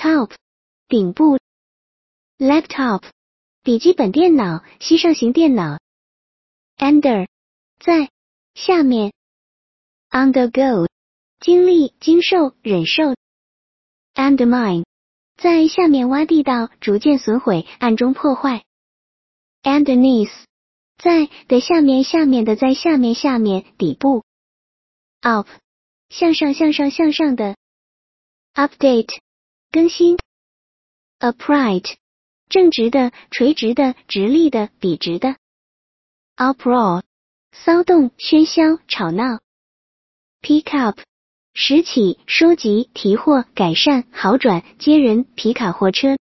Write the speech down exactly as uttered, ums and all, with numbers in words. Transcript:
top 顶部 laptop 笔记本电脑膝上型电脑 under 在下面 undergo 经历经受忍受 undermine 在下面挖地道逐渐损毁暗中破坏 underneath 在的下面下面的在下面下面底部 up 向上向上向上的 update 更新 upright 正直的垂直的直立的笔直的 uproar 骚动喧嚣吵闹 pick up 拾起收集提货改善好转接人皮卡货车